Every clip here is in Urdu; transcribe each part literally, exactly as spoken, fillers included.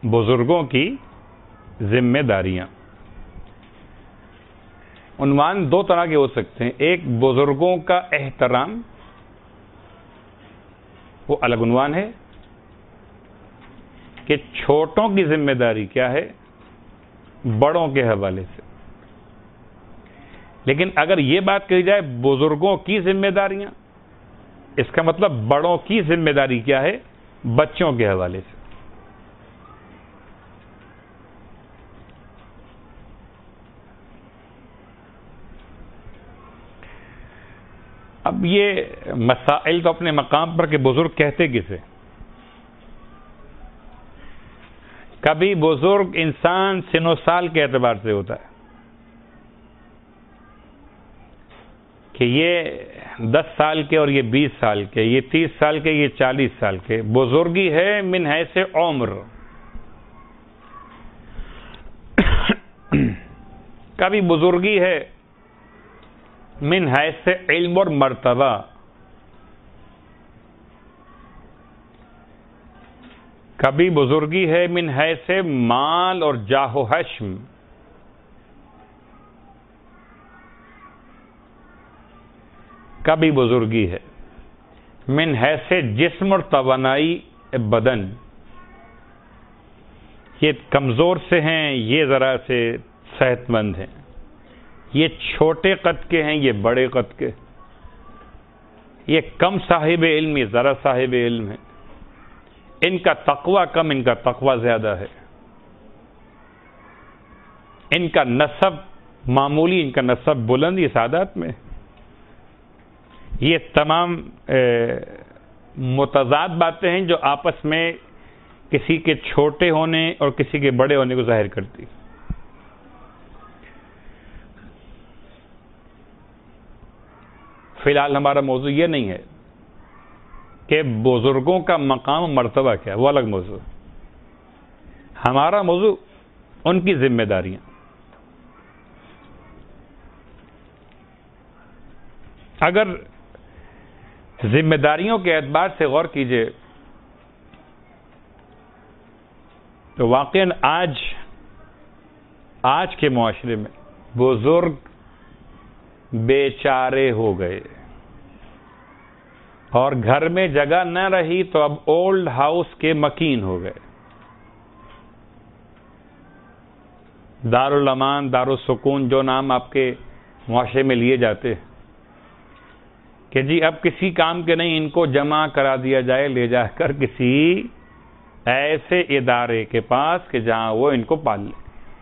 بزرگوں کی ذمہ داریاں. عنوان دو طرح کے ہو سکتے ہیں. ایک بزرگوں کا احترام، وہ الگ عنوان ہے کہ چھوٹوں کی ذمہ داری کیا ہے بڑوں کے حوالے سے. لیکن اگر یہ بات کہی جائے بزرگوں کی ذمہ داریاں، اس کا مطلب بڑوں کی ذمہ داری کیا ہے بچوں کے حوالے سے. اب یہ مسائل تو اپنے مقام پر کہ بزرگ کہتے کسے. کبھی بزرگ انسان سن و سال کے اعتبار سے ہوتا ہے کہ یہ دس سال کے اور یہ بیس سال کے، یہ تیس سال کے، یہ چالیس سال کے. بزرگی ہے من حیث عمر. کبھی بزرگی ہے من حیث علم اور مرتبہ. کبھی بزرگی ہے من حیث مال اور جاہ و حشم. کبھی بزرگی ہے من حیث جسم اور توانائی بدن. یہ کمزور سے ہیں، یہ ذرا سے صحت مند ہیں، یہ چھوٹے قد کے ہیں، یہ بڑے قد کے، یہ کم صاحب علم، یہ ذرا صاحب علم ہے. ان کا تقوی کم، ان کا تقوی زیادہ ہے. ان کا نسب معمولی، ان کا نسب بلند، یہ سعادت میں. یہ تمام متضاد باتیں ہیں جو آپس میں کسی کے چھوٹے ہونے اور کسی کے بڑے ہونے کو ظاہر کرتی. فی الحال ہمارا موضوع یہ نہیں ہے کہ بزرگوں کا مقام مرتبہ کیا ہے، وہ الگ موضوع. ہمارا موضوع ان کی ذمہ داریاں. اگر ذمہ داریوں کے اعتبار سے غور کیجئے تو واقعاً آج آج کے معاشرے میں بزرگ بے چارے ہو گئے اور گھر میں جگہ نہ رہی تو اب اولڈ ہاؤس کے مکین ہو گئے. دارالامان، دارالسکون جو نام آپ کے معاشرے میں لیے جاتے ہیں کہ جی اب کسی کام کے نہیں، ان کو جمع کرا دیا جائے لے جا کر کسی ایسے ادارے کے پاس کہ جہاں وہ ان کو پال لے.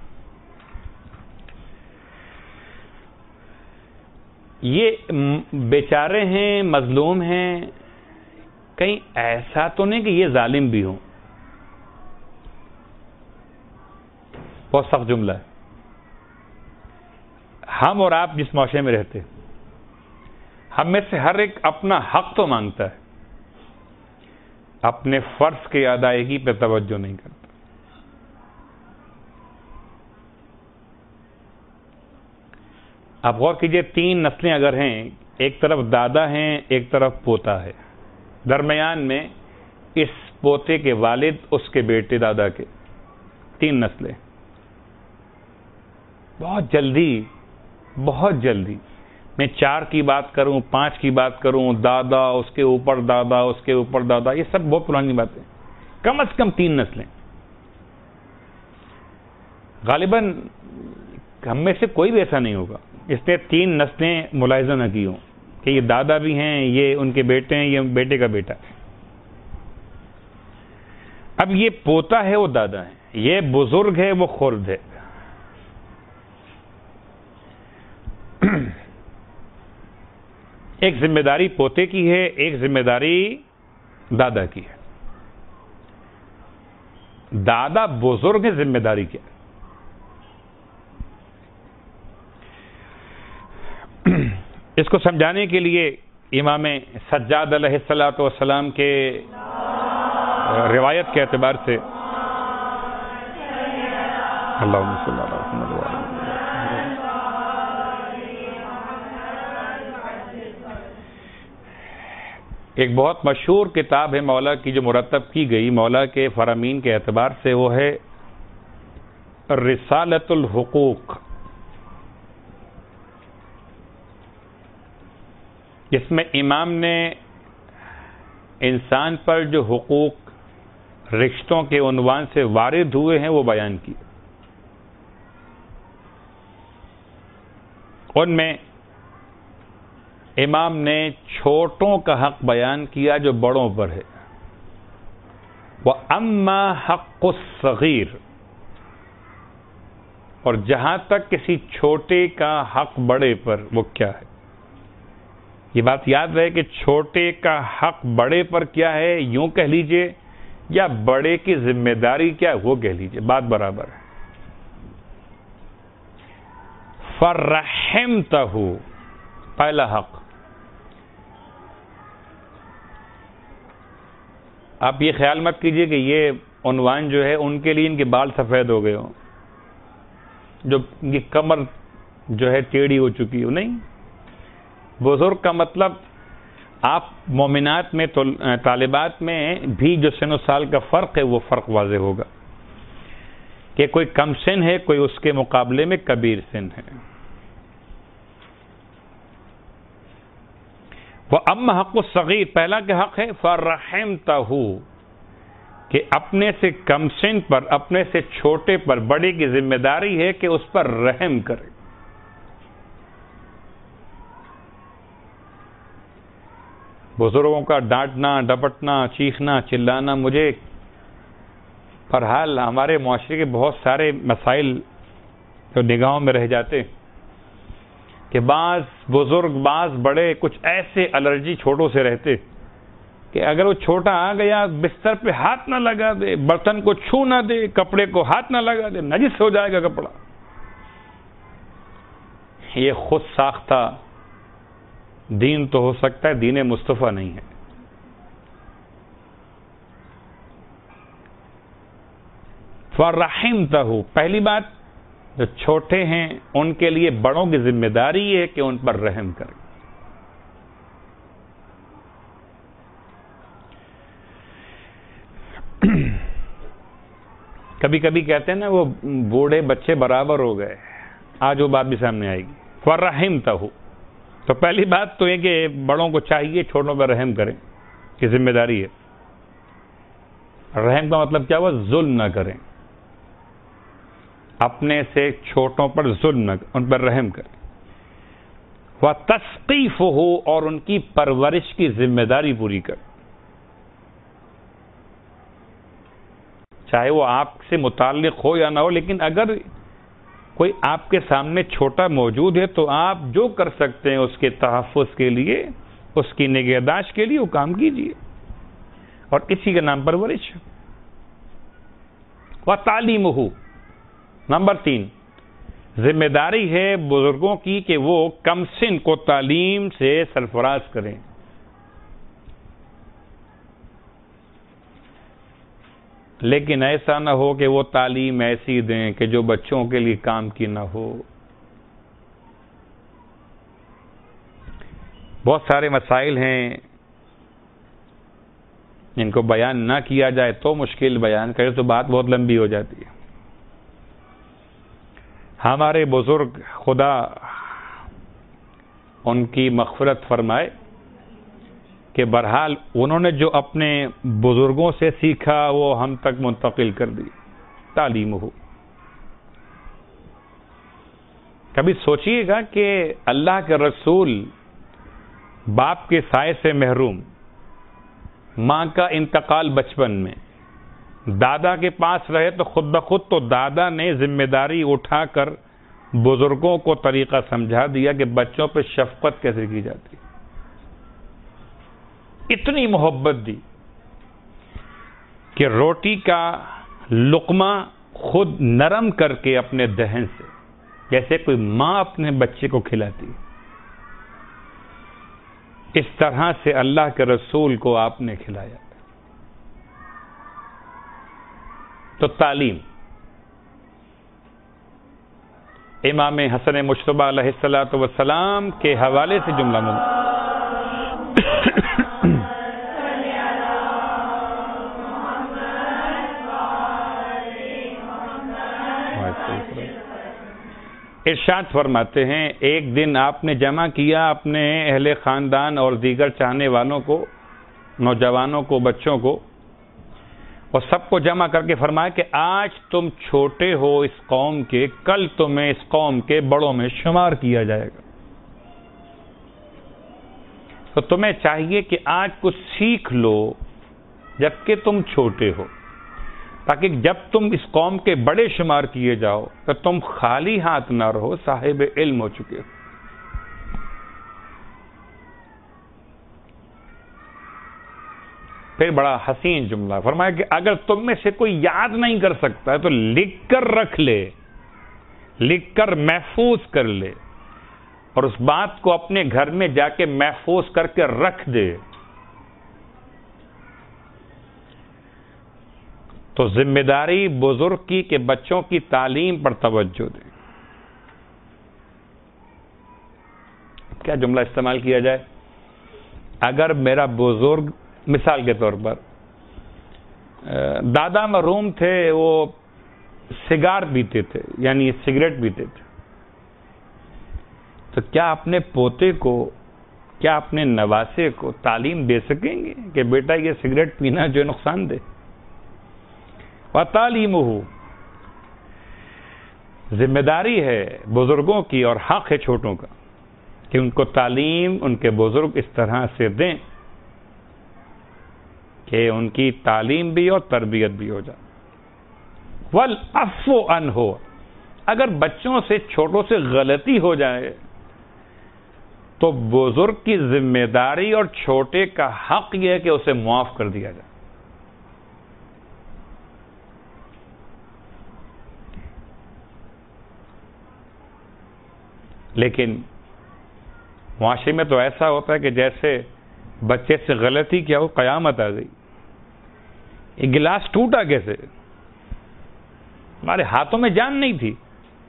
یہ بیچارے ہیں، مظلوم ہیں. کہیں ایسا تو نہیں کہ یہ ظالم بھی ہوں. بہت سخت جملہ ہے. ہم اور آپ جس معاشرے میں رہتے ہیں، ہم میں سے ہر ایک اپنا حق تو مانگتا ہے، اپنے فرض کی ادائیگی پہ توجہ نہیں کرتا. آپ غور کیجئے، تین نسلیں اگر ہیں، ایک طرف دادا ہیں، ایک طرف پوتا ہے، درمیان میں اس پوتے کے والد، اس کے بیٹے دادا کے، تین نسلیں. بہت جلدی بہت جلدی میں چار کی بات کروں، پانچ کی بات کروں، دادا، اس کے اوپر دادا، اس کے اوپر دادا، یہ سب بہت پرانی باتیں. کم از کم تین نسلیں. غالباً ہم میں سے کوئی بھی ایسا نہیں ہوگا اس نے تین نسلیں ملاحظہ نہ کی ہوں کہ یہ دادا بھی ہیں، یہ ان کے بیٹے ہیں، یہ بیٹے کا بیٹا ہے. اب یہ پوتا ہے، وہ دادا ہے، یہ بزرگ ہے، وہ خرد ہے. ایک ذمہ داری پوتے کی ہے، ایک ذمہ داری دادا کی ہے. دادا بزرگ ہے، ذمہ داری کیا ہے؟ اس کو سمجھانے کے لیے امام سجاد علیہ الصلوۃ والسلام کے روایت کے اعتبار سے اللہم صلی اللہ علیہ وسلم، ایک بہت مشہور کتاب ہے مولا کی جو مرتب کی گئی مولا کے فرامین کے اعتبار سے، وہ ہے رسالۃ الحقوق، جس میں امام نے انسان پر جو حقوق رشتوں کے عنوان سے وارد ہوئے ہیں وہ بیان کیے۔ ان میں امام نے چھوٹوں کا حق بیان کیا جو بڑوں پر ہے، وَأَمَّا حَقُّ الصَّغِيرِ، اور جہاں تک کسی چھوٹے کا حق بڑے پر وہ کیا ہے۔ یہ بات یاد رہے کہ چھوٹے کا حق بڑے پر کیا ہے، یوں کہہ لیجئے، یا بڑے کی ذمہ داری کیا ہے وہ کہہ لیجئے، بات برابر ہے۔ فَرَحِمْتَهُ، پہلا حق۔ آپ یہ خیال مت کیجئے کہ یہ عنوان جو ہے ان کے لیے ان کے بال سفید ہو گئے ہوں، جو ان کی کمر جو ہے ٹیڑھی ہو چکی ہو، نہیں۔ بزرگ کا مطلب آپ مومنات میں طالبات میں بھی جو سن و سال کا فرق ہے وہ فرق واضح ہوگا کہ کوئی کم سن ہے، کوئی اس کے مقابلے میں کبیر سن ہے۔ وَأَمَّا حَقُّ الصَّغِيرِ، پہلا کیا حق ہے، فَرَحِمْتَهُ، کہ اپنے سے کم سن پر، اپنے سے چھوٹے پر بڑے کی ذمہ داری ہے کہ اس پر رحم کرے۔ بزرگوں کا ڈانٹنا، ڈپٹنا، چیخنا، چلانا، مجھے بہرحال ہمارے معاشرے کے بہت سارے مسائل جو نگاہوں میں رہ جاتے کہ بعض بزرگ، بعض بڑے کچھ ایسے الرجی چھوٹوں سے رہتے کہ اگر وہ چھوٹا آ گیا بستر پہ ہاتھ نہ لگا دے، برتن کو چھو نہ دے، کپڑے کو ہاتھ نہ لگا دے، نجس ہو جائے گا کپڑا۔ یہ خود ساختہ دین تو ہو سکتا ہے، دین مصطفیٰ نہیں ہے۔ فَرَحِمْتَهُ، پہلی بات، جو چھوٹے ہیں ان کے لیے بڑوں کی ذمہ داری ہے کہ ان پر رحم کریں۔ کبھی کبھی کہتے ہیں نا وہ بوڑھے بچے برابر ہو گئے، آج وہ بات بھی سامنے آئے گی۔ فَرَحِمْتَهُ، تو پہلی بات تو یہ کہ بڑوں کو چاہیے چھوٹوں پر رحم کریں، کہ ذمہ داری ہے۔ رحم کا مطلب کیا ہوا، ظلم نہ کریں، اپنے سے چھوٹوں پر ظلم نہ کریں، ان پر رحم کریں۔ وَتَثْقِيفُهُ، اور ان کی پرورش کی ذمہ داری پوری کریں، چاہے وہ آپ سے متعلق ہو یا نہ ہو، لیکن اگر کوئی آپ کے سامنے چھوٹا موجود ہے تو آپ جو کر سکتے ہیں اس کے تحفظ کے لیے، اس کی نگہداشت کے لیے وہ کام کیجیے، اور اسی کے نام پرورش۔ وَتَعْلِيمُهُ، نمبر تین، ذمہ داری ہے بزرگوں کی کہ وہ کم سن کو تعلیم سے سرفراز کریں۔ لیکن ایسا نہ ہو کہ وہ تعلیم ایسی دیں کہ جو بچوں کے لیے کام کی نہ ہو۔ بہت سارے مسائل ہیں جن کو بیان نہ کیا جائے تو مشکل، بیان کرے تو بات بہت لمبی ہو جاتی ہے۔ ہمارے بزرگ، خدا ان کی مغفرت فرمائے، کہ بہرحال انہوں نے جو اپنے بزرگوں سے سیکھا وہ ہم تک منتقل کر دی۔ تعلیم ہو، کبھی سوچئے گا کہ اللہ کے رسول باپ کے سائے سے محروم، ماں کا انتقال بچپن میں، دادا کے پاس رہے تو خود بخود تو دادا نے ذمہ داری اٹھا کر بزرگوں کو طریقہ سمجھا دیا کہ بچوں پہ شفقت کیسے کی جاتی، اتنی محبت دی کہ روٹی کا لقمہ خود نرم کر کے اپنے دہن سے، جیسے کوئی ماں اپنے بچے کو کھلاتی، اس طرح سے اللہ کے رسول کو آپ نے کھلایا۔ تو تعلیم، امام حسن مجتبی علیہ الصلوۃ والسلام کے حوالے سے جملہ مبارک ارشاد فرماتے ہیں ایک دن آپ نے جمع کیا اپنے اہل خاندان اور دیگر چاہنے والوں کو، نوجوانوں کو، بچوں کو، اور سب کو جمع کر کے فرمایا کہ آج تم چھوٹے ہو اس قوم کے، کل تمہیں اس قوم کے بڑوں میں شمار کیا جائے گا، تو تمہیں چاہیے کہ آج کچھ سیکھ لو جبکہ تم چھوٹے ہو، تاکہ جب تم اس قوم کے بڑے شمار کیے جاؤ تو تم خالی ہاتھ نہ رہو، صاحب علم ہو چکے ہو۔ پھر بڑا حسین جملہ فرمایا کہ اگر تم میں سے کوئی یاد نہیں کر سکتا ہے تو لکھ کر رکھ لے، لکھ کر محفوظ کر لے، اور اس بات کو اپنے گھر میں جا کے محفوظ کر کے رکھ دے۔ تو ذمہ داری بزرگ کی کہ بچوں کی تعلیم پر توجہ دیں۔ کیا جملہ استعمال کیا جائے؟ اگر میرا بزرگ، مثال کے طور پر دادا مرحوم تھے، وہ سگار پیتے تھے، یعنی سگریٹ پیتے تھے، تو کیا اپنے پوتے کو، کیا اپنے نواسے کو تعلیم دے سکیں گے کہ بیٹا یہ سگریٹ پینا جو نقصان دے؟ وَتَعْلِيمُهُ، ذمہ داری ہے بزرگوں کی اور حق ہے چھوٹوں کا کہ ان کو تعلیم ان کے بزرگ اس طرح سے دیں کہ ان کی تعلیم بھی اور تربیت بھی ہو جائے۔ وَالْعَفْوُ عَنْهُ، اگر بچوں سے، چھوٹوں سے غلطی ہو جائے تو بزرگ کی ذمہ داری اور چھوٹے کا حق یہ ہے کہ اسے معاف کر دیا جائے۔ لیکن معاشرے میں تو ایسا ہوتا ہے کہ جیسے بچے سے غلطی کیا ہو، قیامت آ گئی، یہ گلاس ٹوٹا کیسے؟ ہمارے ہاتھوں میں جان نہیں تھی،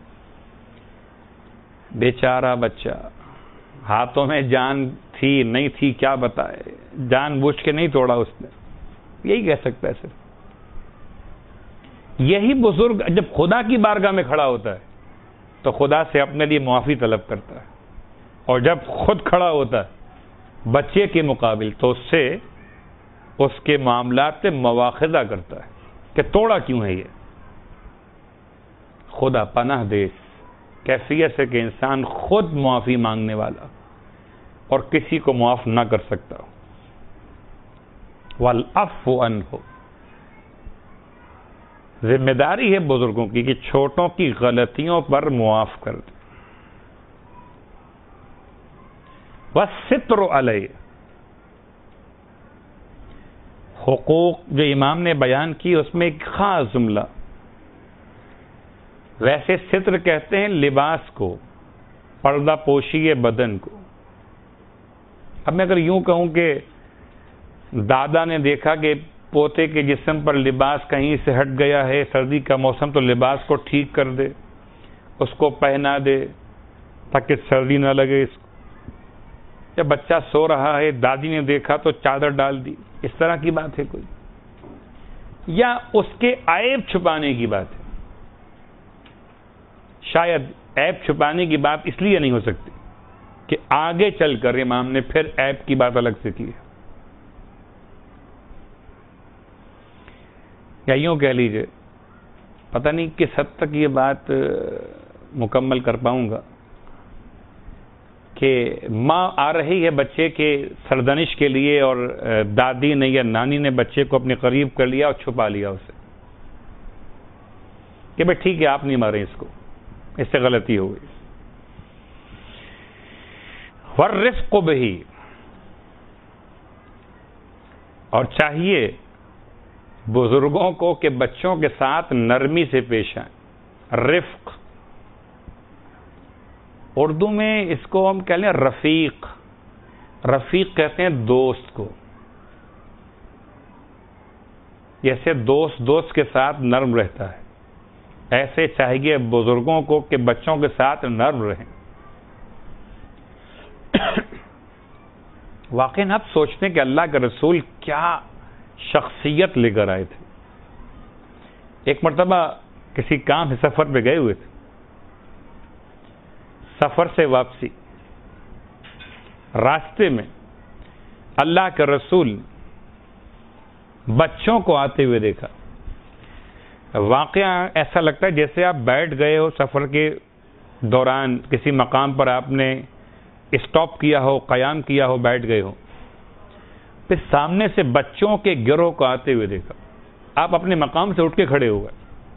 بیچارہ بچہ، ہاتھوں میں جان تھی نہیں تھی کیا بتائے، جان بوجھ کے نہیں توڑا اس نے، یہی کہہ سکتا ہے صرف۔ یہی بزرگ جب خدا کی بارگاہ میں کھڑا ہوتا ہے تو خدا سے اپنے لیے معافی طلب کرتا ہے، اور جب خود کھڑا ہوتا ہے بچے کے مقابل تو اس سے، اس کے معاملات سے مواخذہ کرتا ہے کہ توڑا کیوں ہے یہ۔ خدا پناہ دے کیفیت سے کہ انسان خود معافی مانگنے والا اور کسی کو معاف نہ کر سکتا۔ وَالْعَفْوُ عَنْهُ، ذمہ داری ہے بزرگوں کی کہ چھوٹوں کی غلطیوں پر معاف کر دیں۔ وَالسِّتْرُ عَلَيْهِ، حقوق جو امام نے بیان کی اس میں ایک خاص جملہ، ویسے ستر کہتے ہیں لباس کو، پردہ پوشی بدن کو۔ اب میں اگر یوں کہوں کہ دادا نے دیکھا کہ پوتے کے جسم پر لباس کہیں سے ہٹ گیا ہے، سردی کا موسم، تو لباس کو ٹھیک کر دے، اس کو پہنا دے تاکہ سردی نہ لگے اس کو۔ جب بچہ سو رہا ہے، دادی نے دیکھا تو چادر ڈال دی، اس طرح کی بات ہے کوئی؟ یا اس کے عیب چھپانے کی بات ہے؟ شاید عیب چھپانے کی بات اس لیے نہیں ہو سکتی کہ آگے چل کر امام نے پھر عیب کی بات الگ سے کی ہے۔ یا یوں کہہ لیجئے، پتہ نہیں کس حد تک یہ بات مکمل کر پاؤں گا کہ ماں آ رہی ہے بچے کے سردنش کے لیے اور دادی نے یا نانی نے بچے کو اپنے قریب کر لیا اور چھپا لیا اسے کہ بھئی ٹھیک ہے آپ نہیں مارے اس کو، اس سے غلطی ہو گئی۔ وَالرِّفْقُ بِهِ، اور چاہیے بزرگوں کو کہ بچوں کے ساتھ نرمی سے پیش آئیں۔ رفق، اردو میں اس کو ہم کہہ لیں رفیق، رفیق کہتے ہیں دوست کو، جیسے دوست دوست کے ساتھ نرم رہتا ہے، ایسے چاہیے بزرگوں کو کہ بچوں کے ساتھ نرم رہیں۔ واقعی آپ سوچتے ہیں کہ اللہ کے رسول کیا شخصیت لے کر آئے تھے۔ ایک مرتبہ کسی کام سے سفر پہ گئے ہوئے تھے. سفر سے واپسی راستے میں اللہ کے رسول بچوں کو آتے ہوئے دیکھا. واقعہ ایسا لگتا ہے جیسے آپ بیٹھ گئے ہو سفر کے دوران, کسی مقام پر آپ نے اسٹاپ کیا ہو, قیام کیا ہو, بیٹھ گئے ہو, پھر سامنے سے بچوں کے گروہ کو آتے ہوئے دیکھا. آپ اپنے مقام سے اٹھ کے کھڑے ہو گئے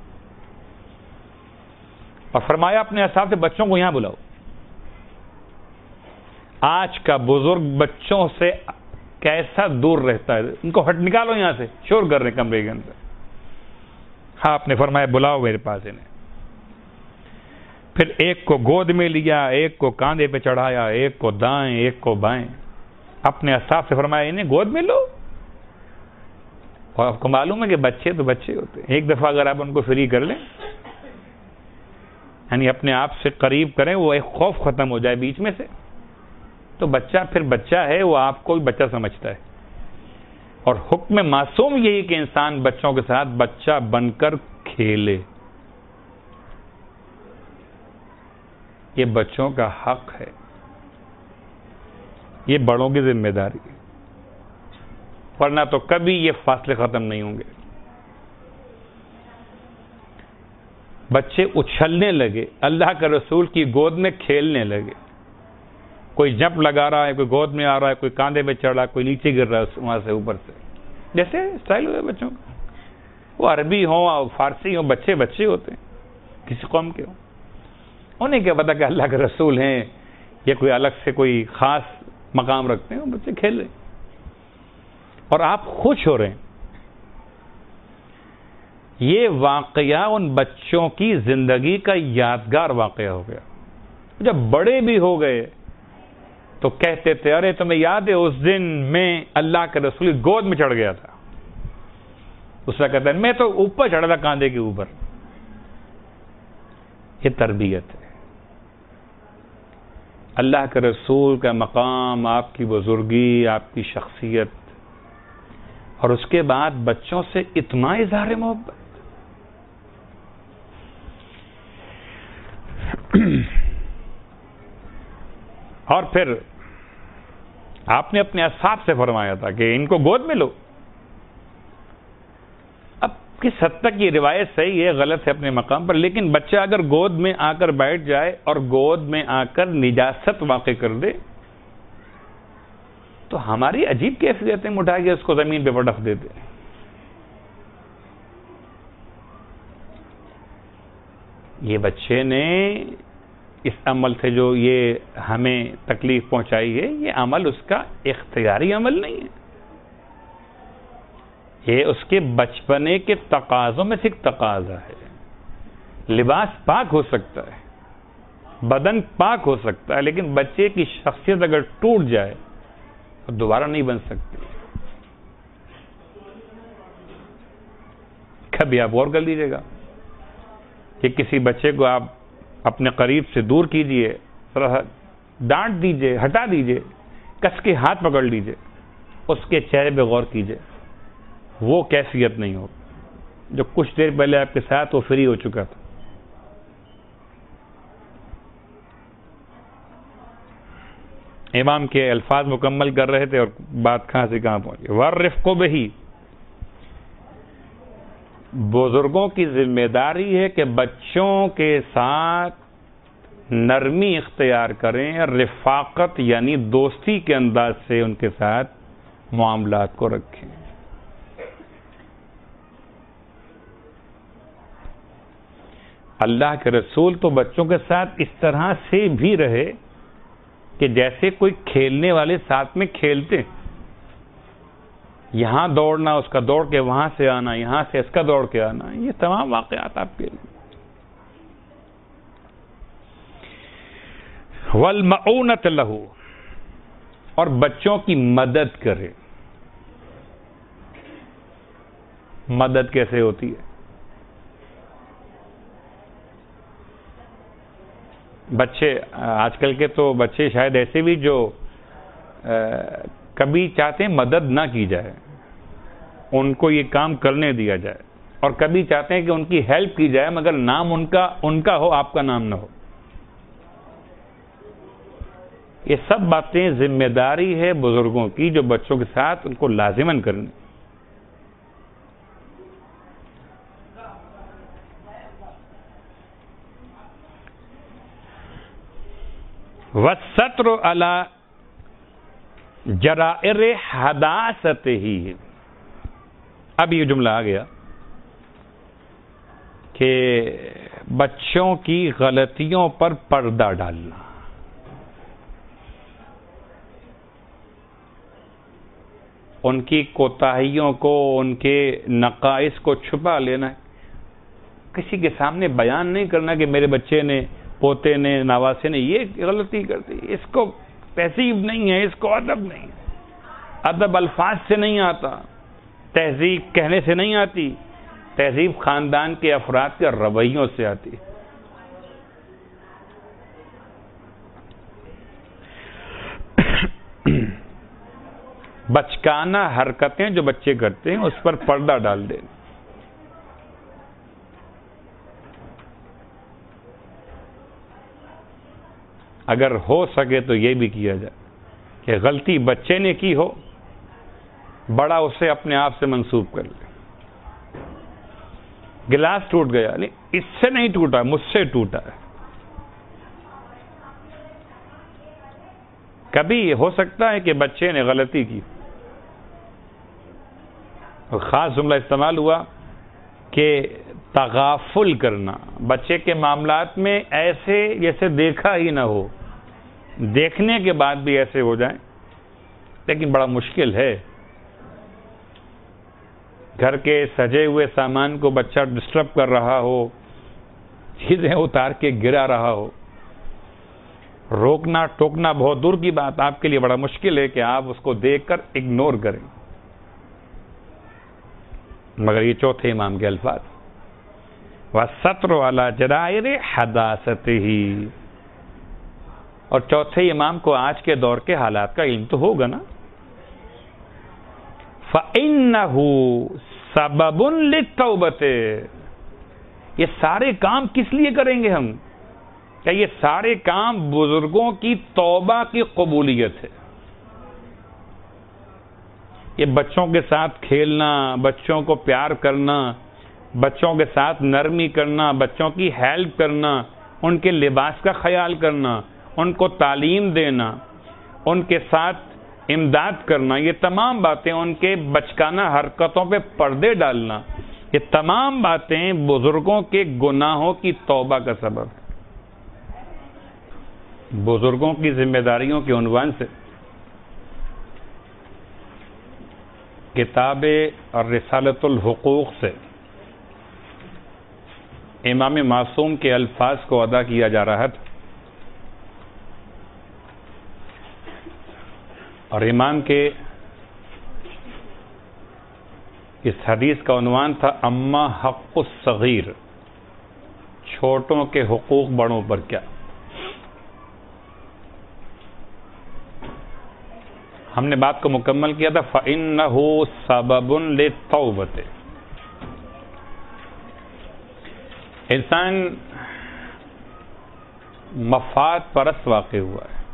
اور فرمایا اپنے اصحاب سے بچوں کو یہاں بلاؤ. آج کا بزرگ بچوں سے کیسا دور رہتا ہے, ان کو ہٹ نکالو یہاں سے, شور کر رہے کمرے کے اندر. ہاں آپ نے فرمایا بلاؤ میرے پاس انہیں. پھر ایک کو گود میں لیا, ایک کو کاندھے پہ چڑھایا, ایک کو دائیں ایک کو بائیں. اپنے اصحاب سے فرمایا انہیں گود میں لو. اور آپ کو معلوم ہے کہ بچے تو بچے ہوتے ہیں, ایک دفعہ اگر آپ ان کو فری کر لیں, یعنی اپنے آپ سے قریب کریں, وہ ایک خوف ختم ہو جائے بیچ میں سے, تو بچہ پھر بچہ ہے, وہ آپ کو بھی بچہ سمجھتا ہے. اور حکم معصوم یہی کہ انسان بچوں کے ساتھ بچہ بن کر کھیلے. یہ بچوں کا حق ہے, یہ بڑوں کی ذمہ داری ہے, ورنہ تو کبھی یہ فاصلے ختم نہیں ہوں گے. بچے اچھلنے لگے, اللہ کے رسول کی گود میں کھیلنے لگے. کوئی جمپ لگا رہا ہے, کوئی گود میں آ رہا ہے, کوئی کاندھے پہ چڑھ رہا ہے, کوئی نیچے گر رہا ہے وہاں سے اوپر سے, جیسے اسٹائل ہوئے بچوں کا. وہ عربی ہوں فارسی ہوں, بچے بچے ہوتے ہیں, کسی قوم کے ہوں. انہیں کیا پتا کہ اللہ کے رسول ہیں یا کوئی الگ سے کوئی خاص مقام رکھتے ہیں. وہ بچے کھیل رہے ہیں اور آپ خوش ہو رہے ہیں. یہ واقعہ ان بچوں کی زندگی کا یادگار واقعہ ہو گیا. جب بڑے بھی ہو گئے تو کہتے تھے ارے تمہیں یاد ہے اس دن میں اللہ کے رسول کی گود میں چڑھ گیا تھا. اس کا کہتا ہے میں تو اوپر چڑھا تھا کاندھے کے اوپر. یہ تربیت ہے. اللہ کے رسول کا مقام, آپ کی بزرگی, آپ کی شخصیت, اور اس کے بعد بچوں سے اتنا اظہار محبت. اور پھر آپ نے اپنے اصحاب سے فرمایا تھا کہ ان کو گود میں لو. اب کس حد تک یہ روایت صحیح ہے غلط ہے اپنے مقام پر, لیکن بچہ اگر گود میں آ کر بیٹھ جائے اور گود میں آ کر نجاست واقع کر دے تو ہماری عجیب کیفیتیں اٹھا کے اس کو زمین پہ پٹک دیتے. یہ بچے نے اس عمل سے جو یہ ہمیں تکلیف پہنچائی ہے, یہ عمل اس کا اختیاری عمل نہیں ہے, یہ اس کے بچپنے کے تقاضوں میں سے ایک تقاضا ہے. لباس پاک ہو سکتا ہے, بدن پاک ہو سکتا ہے, لیکن بچے کی شخصیت اگر ٹوٹ جائے تو دوبارہ نہیں بن سکتی. کبھی آپ غور کر لیجیے گا کہ کسی بچے کو آپ اپنے قریب سے دور کیجئے, ذرا ڈانٹ دیجئے, ہٹا دیجئے, کس کے ہاتھ پکڑ لیجئے, اس کے چہرے پہ غور کیجئے, وہ کیفیت نہیں ہو جو کچھ دیر پہلے آپ کے ساتھ وہ فری ہو چکا تھا. امام کے الفاظ مکمل کر رہے تھے اور بات کہاں سے کہاں پہنچی. وَالرِّفْقُ بِهِ, بزرگوں کی ذمہ داری ہے کہ بچوں کے ساتھ نرمی اختیار کریں, رفاقت یعنی دوستی کے انداز سے ان کے ساتھ معاملات کو رکھیں. اللہ کے رسول تو بچوں کے ساتھ اس طرح سے بھی رہے کہ جیسے کوئی کھیلنے والے ساتھ میں کھیلتے, یہاں دوڑنا, اس کا دوڑ کے وہاں سے آنا, یہاں سے اس کا دوڑ کے آنا, یہ تمام واقعات آپ کے لیے. وَالْمَعُونَةَ لَهُ, اور بچوں کی مدد کرے. مدد کیسے ہوتی ہے؟ بچے آج کل کے تو بچے شاید ایسے بھی جو کبھی چاہتے ہیں مدد نہ کی جائے, ان کو یہ کام کرنے دیا جائے. اور کبھی چاہتے ہیں کہ ان کی ہیلپ کی جائے مگر نام ان کا ان کا ہو، آپ کا نام نہ ہو. یہ سب باتیں ذمہ داری ہے بزرگوں کی جو بچوں کے ساتھ ان کو لازماً کرنی. وَالسَّتْرُ عَلَى جَرَائِرِ حَدَاثَتِهِ. اب یہ جملہ آ گیا کہ بچوں کی غلطیوں پر پردہ ڈالنا. ان کی کوتاہیوں کو، ان کے نقائص کو چھپا لینا ہے. کسی کے سامنے بیان نہیں کرنا کہ میرے بچے نے، پوتے نے، نواسے نے یہ غلطی کر دی، اس کو تہذیب نہیں ہے، اس کو ادب نہیں ہے. ادب الفاظ سے نہیں آتا، تہذیب کہنے سے نہیں آتی، تہذیب خاندان کے افراد کے رویوں سے آتی. بچکانہ حرکتیں جو بچے کرتے ہیں اس پر پردہ ڈال دیں. اگر ہو سکے تو یہ بھی کیا جائے کہ غلطی بچے نے کی ہو، بڑا اسے اپنے آپ سے منسوب کر لے. گلاس ٹوٹ گیا، نہیں اس سے نہیں ٹوٹا، مجھ سے ٹوٹا ہے. کبھی ہو سکتا ہے کہ بچے نے غلطی کی، خاص جملہ استعمال ہوا کہ تغافل کرنا. بچے کے معاملات میں ایسے جیسے دیکھا ہی نہ ہو، دیکھنے کے بعد بھی ایسے ہو جائیں. لیکن بڑا مشکل ہے. گھر کے سجے ہوئے سامان کو بچہ ڈسٹرب کر رہا ہو، چیزیں اتار کے گرا رہا ہو، روکنا ٹوکنا بہت دور کی بات، آپ کے لیے بڑا مشکل ہے کہ آپ اس کو دیکھ کر اگنور کریں. مگر یہ چوتھے امام کے الفاظ، وَالسَّتْرُ عَلَى جَرَائِرِ حَدَاثَتِهِ. اور چوتھے امام کو آج کے دور کے حالات کا علم تو ہوگا نا. فَإِنَّهُ سَبَبٌ لِلتَّوْبَةِ. یہ سارے کام کس لیے کریں گے ہم؟ کہ یہ سارے کام بزرگوں کی توبہ کی قبولیت ہے. یہ بچوں کے ساتھ کھیلنا، بچوں کو پیار کرنا، بچوں کے ساتھ نرمی کرنا، بچوں کی ہیلپ کرنا، ان کے لباس کا خیال کرنا، ان کو تعلیم دینا، ان کے ساتھ امداد کرنا، یہ تمام باتیں، ان کے بچکانہ حرکتوں پہ پردے ڈالنا، یہ تمام باتیں بزرگوں کے گناہوں کی توبہ کا سبب ہے. بزرگوں کی ذمہ داریوں کے عنوان سے کتاب اور رسالۃ الحقوق سے امام معصوم کے الفاظ کو ادا کیا جا رہا تھا. اور امام کے اس حدیث کا عنوان تھا اما حق الصغیر، چھوٹوں کے حقوق بڑوں پر کیا. ہم نے بات کو مکمل کیا تھا فَإِنَّهُ سَبَبٌ لِلتَّوْبَةِ. انسان مفاد پرست واقع ہوا ہے.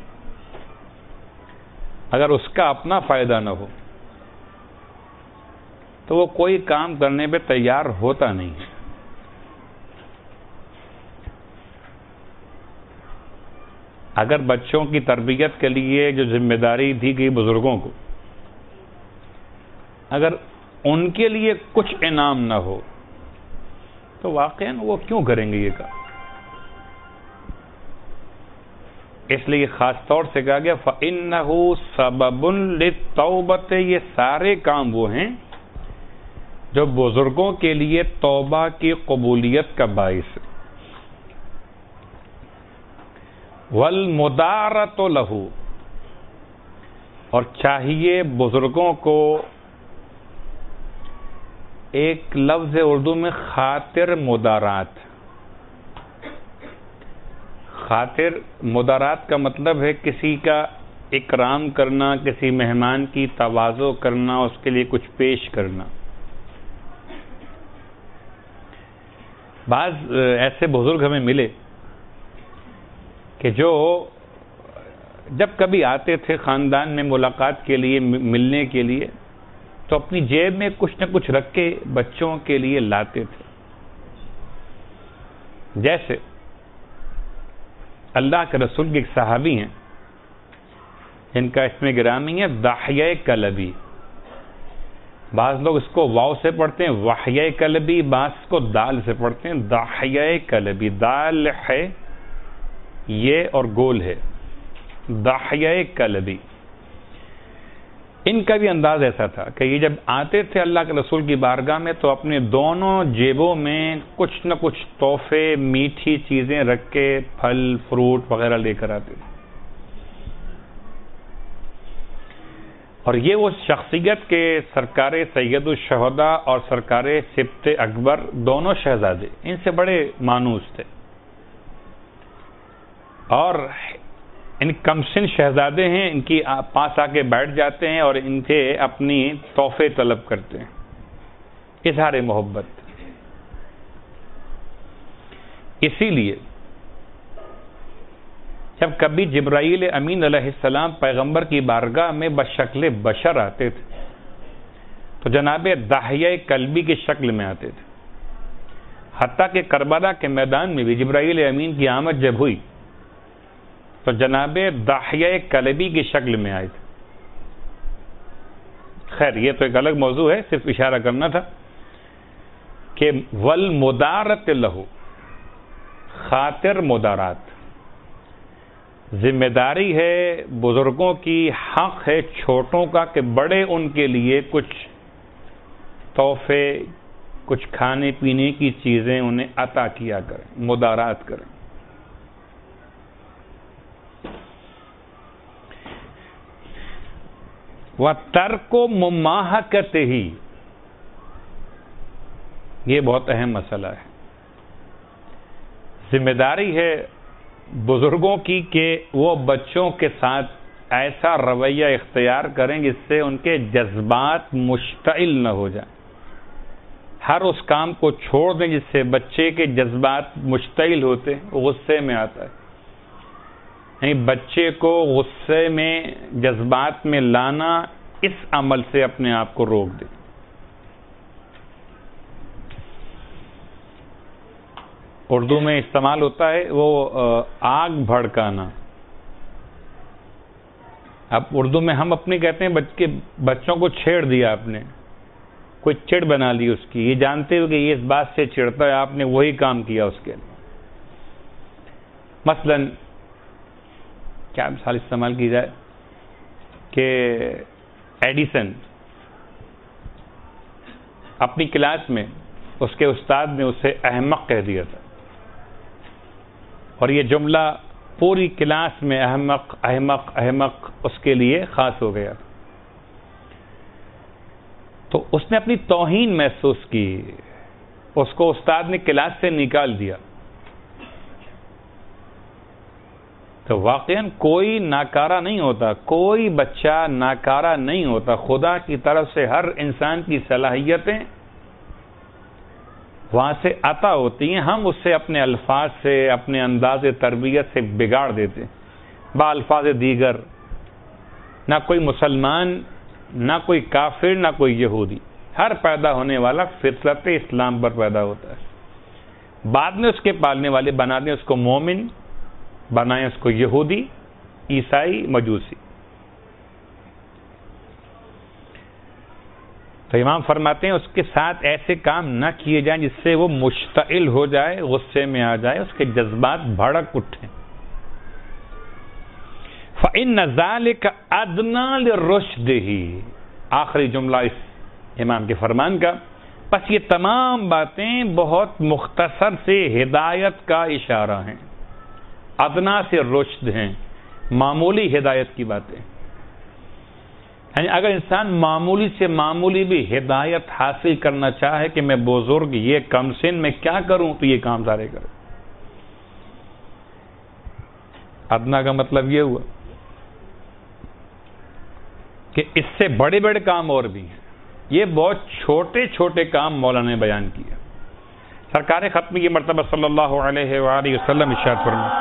اگر اس کا اپنا فائدہ نہ ہو تو وہ کوئی کام کرنے پہ تیار ہوتا نہیں ہے. اگر بچوں کی تربیت کے لیے جو ذمہ داری دی گئی بزرگوں کو، اگر ان کے لیے کچھ انعام نہ ہو تو واقعاً وہ کیوں کریں گے یہ کام؟ اس لیے خاص طور سے کہا گیا فَإِنَّهُ سَبَبٌ لِلتَّوْبَةِ. یہ سارے کام وہ ہیں جو بزرگوں کے لیے توبہ کی قبولیت کا باعث ہے. وَالْمُدَارَةُ لَهُ. اور چاہیے بزرگوں کو ایک لفظ اردو میں خاطر مدارات. خاطر مدارات کا مطلب ہے کسی کا اکرام کرنا، کسی مہمان کی تواضع کرنا، اس کے لیے کچھ پیش کرنا. بعض ایسے بزرگ ہمیں ملے کہ جو جب کبھی آتے تھے خاندان میں ملاقات کے لیے، ملنے کے لیے، تو اپنی جیب میں کچھ نہ کچھ رکھ کے بچوں کے لیے لاتے تھے. جیسے اللہ کے رسول کے ایک صحابی ہیں جن کا اسم گرامی ہے داحیہ کلبی. بعض لوگ اس کو واو سے پڑھتے ہیں وحیہ کلبی، بعض کو دال سے پڑھتے ہیں داحیہ کلبی. دال ہے یہ اور گول ہے، داحیہ کلبی. ان کا بھی انداز ایسا تھا کہ یہ جب آتے تھے اللہ کے رسول کی بارگاہ میں تو اپنے دونوں جیبوں میں کچھ نہ کچھ تحفے، میٹھی چیزیں رکھ کے پھل فروٹ وغیرہ لے کر آتے تھے. اور یہ وہ شخصیت کے سرکار سید الشہداء اور سرکار سبط اکبر دونوں شہزادے ان سے بڑے مانوس تھے، اور ان کمسن شہزادے ہیں، ان کی پاس آ کے بیٹھ جاتے ہیں اور ان سے اپنی تحفے طلب کرتے ہیں، اظہار محبت. اسی لیے جب کبھی جبرائیل امین علیہ السلام پیغمبر کی بارگاہ میں بشکل بشر آتے تھے تو جناب داحیہ کلبی کی شکل میں آتے تھے. حتیٰ کہ کربلا کے میدان میں بھی جبرائیل امین کی آمد جب ہوئی تو جناب داحیہ کلبی کی شکل میں آئے تھے. خیر یہ تو ایک الگ موضوع ہے، صرف اشارہ کرنا تھا کہ والمدارت لہو، خاطر مدارات، ذمہ داری ہے بزرگوں کی، حق ہے چھوٹوں کا کہ بڑے ان کے لیے کچھ تحفے، کچھ کھانے پینے کی چیزیں انہیں عطا کیا کریں، مدارات کریں. وَتَرْكُ مُمَاحَقَتِهِ، یہ بہت اہم مسئلہ ہے. ذمہ داری ہے بزرگوں کی کہ وہ بچوں کے ساتھ ایسا رویہ اختیار کریں جس سے ان کے جذبات مشتعل نہ ہو جائیں. ہر اس کام کو چھوڑ دیں جس سے بچے کے جذبات مشتعل ہوتے ہیں، غصے میں آتا ہے. نہیں، بچے کو غصے میں، جذبات میں لانا، اس عمل سے اپنے آپ کو روک دیں. اردو میں استعمال ہوتا ہے وہ آگ بھڑکانا. اب اردو میں ہم اپنے کہتے ہیں بچے بچوں کو چھیڑ دیا آپ نے، کوئی چڑ بنا لی اس کی، یہ جانتے ہو کہ یہ اس بات سے چڑھتا ہے، آپ نے وہی کام کیا اس کے لیے. مثلا کیا مثال استعمال کی جائے کہ ایڈیسن اپنی کلاس میں اس کے استاد نے اسے احمق کہہ دیا تھا، اور یہ جملہ پوری کلاس میں احمق احمق احمق اس کے لیے خاص ہو گیا. تو اس نے اپنی توہین محسوس کی، اس کو استاد نے کلاس سے نکال دیا. تو واقعاً کوئی ناکارہ نہیں ہوتا، کوئی بچہ ناکارہ نہیں ہوتا. خدا کی طرف سے ہر انسان کی صلاحیتیں وہاں سے عطا ہوتی ہیں، ہم اس سے اپنے الفاظ سے، اپنے انداز تربیت سے بگاڑ دیتے ہیں. با الفاظ دیگر نہ کوئی مسلمان، نہ کوئی کافر، نہ کوئی یہودی، ہر پیدا ہونے والا فطرت اسلام پر پیدا ہوتا ہے. بعد میں اس کے پالنے والے بنا دیں اس کو مومن، بنائیں اس کو یہودی، عیسائی، مجوسی. تو امام فرماتے ہیں اس کے ساتھ ایسے کام نہ کیے جائیں جس سے وہ مشتعل ہو جائے، غصے میں آ جائے، اس کے جذبات بھڑک اٹھیں. فَإِنَّ ذَلِكَ أَدْنَىٰ لِلرُّشْدِ، آخری جملہ اس امام کے فرمان کا. بس یہ تمام باتیں بہت مختصر سے ہدایت کا اشارہ ہیں، ادنا سے رشد ہیں، معمولی ہدایت کی باتیں. یعنی اگر انسان معمولی سے معمولی بھی ہدایت حاصل کرنا چاہے کہ میں بزرگ یہ کم سن میں کیا کروں، تو یہ کام سارے کرے. ادنا کا مطلب یہ ہوا کہ اس سے بڑے بڑے کام اور بھی ہیں. یہ بہت چھوٹے چھوٹے کام مولانا نے بیان کیا. سرکار ختم کی مرتبہ صلی اللہ علیہ وآلہ وسلم ارشاد فرمائے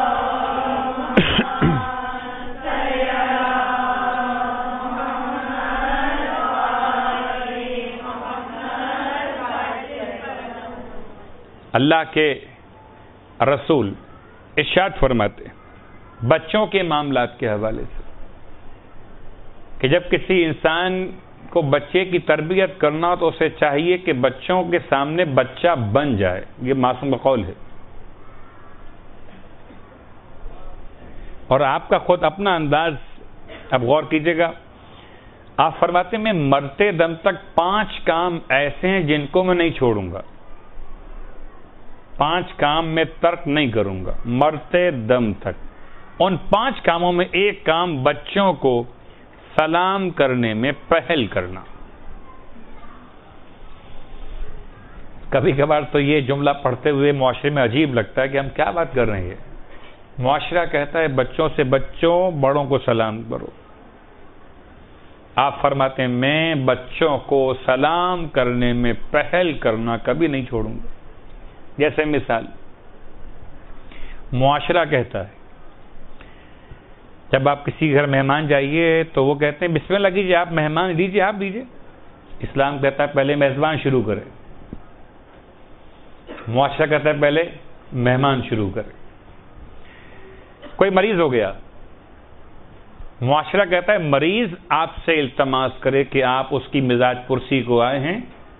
اللہ کے رسول ارشاد فرماتے بچوں کے معاملات کے حوالے سے کہ جب کسی انسان کو بچے کی تربیت کرنا ہو تو اسے چاہیے کہ بچوں کے سامنے بچہ بن جائے. یہ معصوم قول ہے اور آپ کا خود اپنا انداز. اب غور کیجئے گا, آپ فرماتے ہیں میں مرتے دم تک پانچ کام ایسے ہیں جن کو میں نہیں چھوڑوں گا, پانچ کام میں ترک نہیں کروں گا مرتے دم تک. ان پانچ کاموں میں ایک کام بچوں کو سلام کرنے میں پہل کرنا. کبھی کبھار تو یہ جملہ پڑھتے ہوئے معاشرے میں عجیب لگتا ہے کہ ہم کیا بات کر رہے ہیں. معاشرہ کہتا ہے بچوں سے بچوں, بڑوں کو سلام کرو. آپ فرماتے ہیں میں بچوں کو سلام کرنے میں پہل کرنا کبھی نہیں چھوڑوں گا. جیسے مثال, معاشرہ کہتا ہے جب آپ کسی گھر مہمان جائیے تو وہ کہتے ہیں بسم اللہ کیجیے, آپ مہمان لیجیے, آپ دیجیے. اسلام کہتا ہے پہلے میزبان شروع کرے. معاشرہ کہتا ہے پہلے مہمان شروع کرے. کوئی مریض ہو گیا, معاشرہ کہتا ہے مریض آپ سے التماس کرے کہ آپ اس کی مزاج پرسی کو آئے ہیں,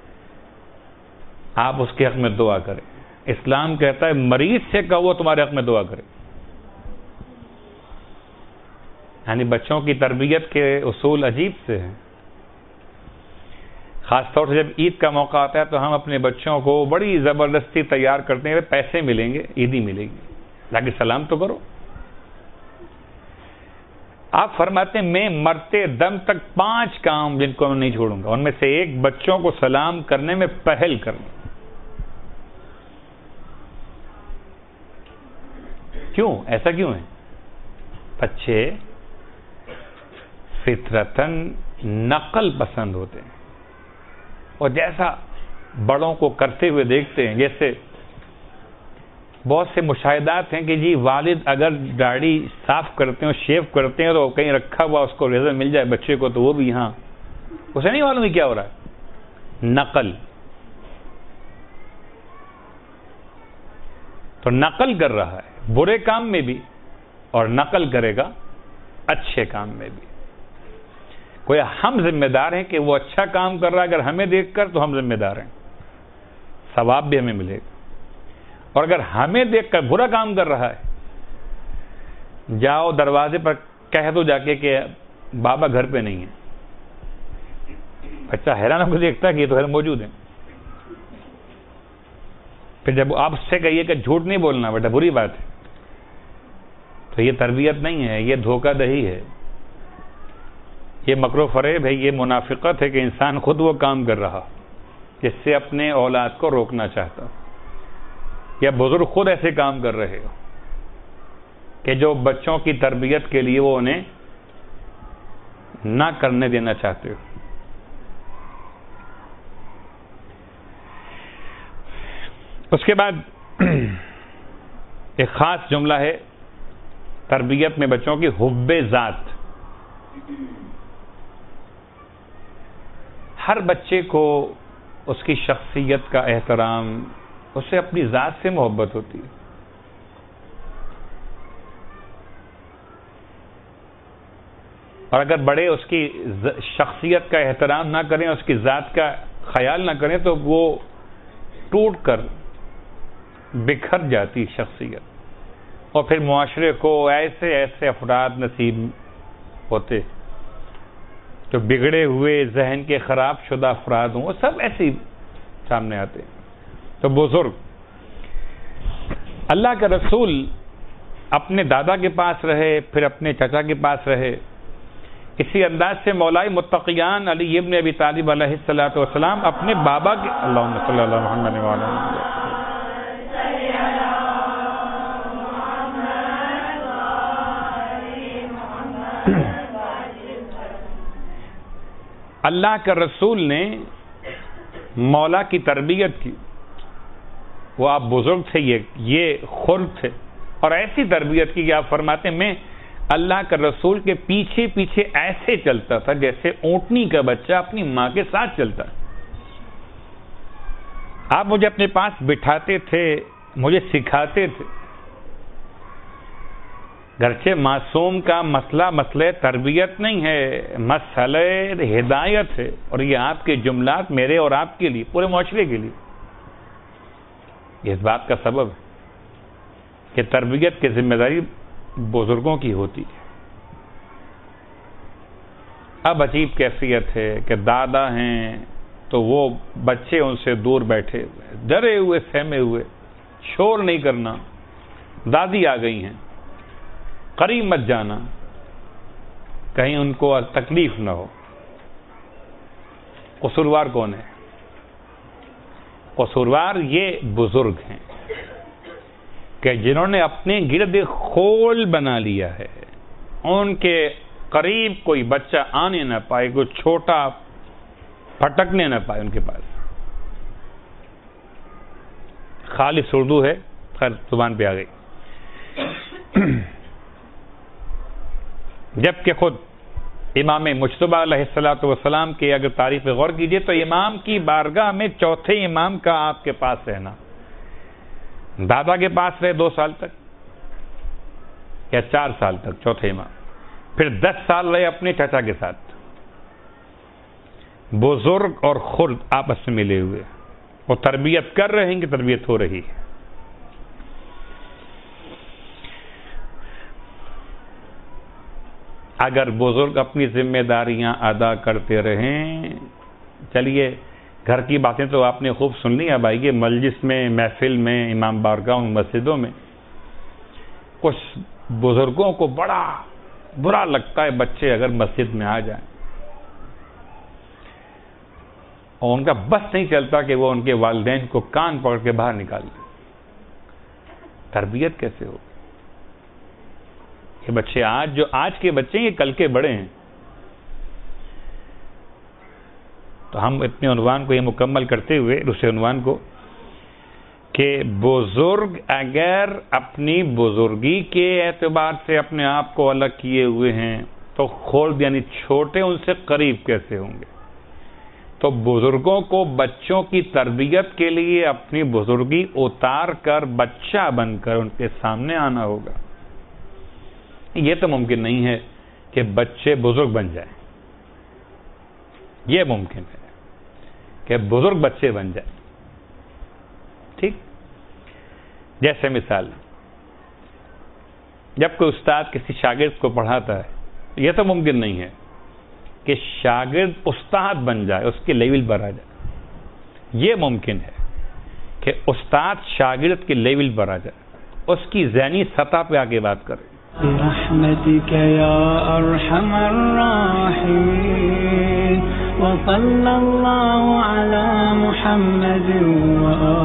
آپ اس کے حق میں دعا کریں. اسلام کہتا ہے مریض سے کہو تمہارے حق میں دعا کرے. یعنی بچوں کی تربیت کے اصول عجیب سے ہیں. خاص طور سے جب عید کا موقع آتا ہے تو ہم اپنے بچوں کو بڑی زبردستی تیار کرتے ہیں, پیسے ملیں گے, عیدی ملے گی, تاکہ سلام تو کرو. آپ فرماتے ہیں میں مرتے دم تک پانچ کام جن کو میں نہیں چھوڑوں گا, ان میں سے ایک بچوں کو سلام کرنے میں پہل کرنا. کیوں ایسا کیوں ہے؟ بچے فطرتاً نقل پسند ہوتے ہیں اور جیسا بڑوں کو کرتے ہوئے دیکھتے ہیں. جیسے بہت سے مشاہدات ہیں کہ جی والد اگر داڑھی صاف کرتے ہیں, شیو کرتے ہیں, تو کہیں رکھا ہوا اس کو ریزر مل جائے بچے کو, تو وہ بھی یہاں اسے نہیں معلوم کیا ہو رہا ہے. نقل, تو نقل کر رہا ہے برے کام میں بھی اور نقل کرے گا اچھے کام میں بھی. کوئی ہم ذمہ دار ہیں کہ وہ اچھا کام کر رہا ہے, اگر ہمیں دیکھ کر تو ہم ذمہ دار ہیں, ثواب بھی ہمیں ملے گا. اور اگر ہمیں دیکھ کر برا کام کر رہا ہے, جاؤ دروازے پر کہہ دو جا کے کہ بابا گھر پہ نہیں ہے. بچہ حیران ہو کے دیکھتا ہے کہ یہ تو گھر موجود ہے. پھر جب آپ اس سے کہیے کہ جھوٹ نہیں بولنا بیٹا, بری بات ہے, تو یہ تربیت نہیں ہے, یہ دھوکہ دہی ہے, یہ مکر و فریب ہے, یہ منافقت ہے کہ انسان خود وہ کام کر رہا جس سے اپنے اولاد کو روکنا چاہتا, یا بزرگ خود ایسے کام کر رہے ہو کہ جو بچوں کی تربیت کے لیے وہ انہیں نہ کرنے دینا چاہتے ہو. اس کے بعد ایک خاص جملہ ہے تربیت میں بچوں کی, حب ذات. ہر بچے کو اس کی شخصیت کا احترام, اسے اپنی ذات سے محبت ہوتی ہے. اور اگر بڑے اس کی شخصیت کا احترام نہ کریں, اس کی ذات کا خیال نہ کریں, تو وہ ٹوٹ کر بکھر جاتی شخصیت, اور پھر معاشرے کو ایسے ایسے افراد نصیب ہوتے جو بگڑے ہوئے ذہن کے خراب شدہ افراد ہوں, وہ سب ایسے سامنے آتے. تو بزرگ, اللہ کا رسول اپنے دادا کے پاس رہے, پھر اپنے چچا کے پاس رہے. اسی انداز سے مولا متقیان علی ابن ابی طالب علیہ الصلوۃ والسلام اپنے بابا کے, اللہم صلی اللہ محمد وعلی محمد, اللہ کے رسول نے مولا کی تربیت کی وہ آپ بزرگ تھے، یہ یہ خرد تھے، اور ایسی تربیت کی کہ آپ فرماتے ہیں میں اللہ کے رسول کے پیچھے پیچھے ایسے چلتا تھا جیسے اونٹنی کا بچہ اپنی ماں کے ساتھ چلتا. آپ مجھے اپنے پاس بٹھاتے تھے، مجھے سکھاتے تھے. گرچہ معصوم کا مسئلہ مسئلہ تربیت نہیں ہے، مسئلہ ہدایت ہے، اور یہ آپ کے جملات میرے اور آپ کے لیے، پورے معاشرے کے لیے اس بات کا سبب ہے کہ تربیت کی ذمہ داری بزرگوں کی ہوتی ہے. اب عجیب کیفیت ہے کہ دادا ہیں تو وہ بچے ان سے دور بیٹھے ہوئے، ڈرے ہوئے، سہمے ہوئے، شور نہیں کرنا. دادی آ گئی ہیں، قریب مت جانا، کہیں ان کو تکلیف نہ ہو. قصوروار کون ہے؟ قصوروار یہ بزرگ ہیں کہ جنہوں نے اپنے گرد خول بنا لیا ہے. ان کے قریب کوئی بچہ آنے نہ پائے، کوئی چھوٹا پھٹکنے نہ پائے ان کے پاس. خالص اردو ہے، خیر زبان پہ آ گئی. جبکہ خود امام مجتبیٰ علیہ الصلوۃ والسلام کی اگر تعریف غور کیجئے تو امام کی بارگاہ میں چوتھے امام کا آپ کے پاس رہنا، دادا کے پاس رہے دو سال تک یا چار سال تک چوتھے امام، پھر دس سال رہے اپنے چچا کے ساتھ. بزرگ اور خرد آپس میں ملے ہوئے، وہ تربیت کر رہے ہیں کہ تربیت ہو رہی ہے. اگر بزرگ اپنی ذمہ داریاں ادا کرتے رہیں، چلیے گھر کی باتیں تو آپ نے خوب سن لی. اب آئیے مجلس میں، محفل میں، امام بارگاہ مسجدوں میں کچھ بزرگوں کو بڑا برا لگتا ہے بچے اگر مسجد میں آ جائیں، اور ان کا بس نہیں چلتا کہ وہ ان کے والدین کو کان پکڑ کے باہر نکال دیں. تربیت کیسے ہو؟ یہ بچے آج جو آج کے بچے ہیں یہ کل کے بڑے ہیں. تو ہم اتنے عنوان کو یہ مکمل کرتے ہوئے دوسرے عنوان کو کہ بزرگ اگر اپنی بزرگی کے اعتبار سے اپنے آپ کو الگ کیے ہوئے ہیں تو خرد یعنی چھوٹے ان سے قریب کیسے ہوں گے؟ تو بزرگوں کو بچوں کی تربیت کے لیے اپنی بزرگی اتار کر بچہ بن کر ان کے سامنے آنا ہوگا. یہ تو ممکن نہیں ہے کہ بچے بزرگ بن جائیں. یہ ممکن ہے کہ بزرگ بچے بن جائیں. ٹھیک، جیسے مثال جب کوئی استاد کسی شاگرد کو پڑھاتا ہے، یہ تو ممکن نہیں ہے کہ شاگرد استاد بن جائے، اس کے لیول پر آ جائے. یہ ممکن ہے کہ استاد شاگرد کے لیول پر آ جائے، اس کی ذہنی سطح پہ آ کے بات کرے. برحمتك يا أرحم الراحمين وصلى الله على محمد وآله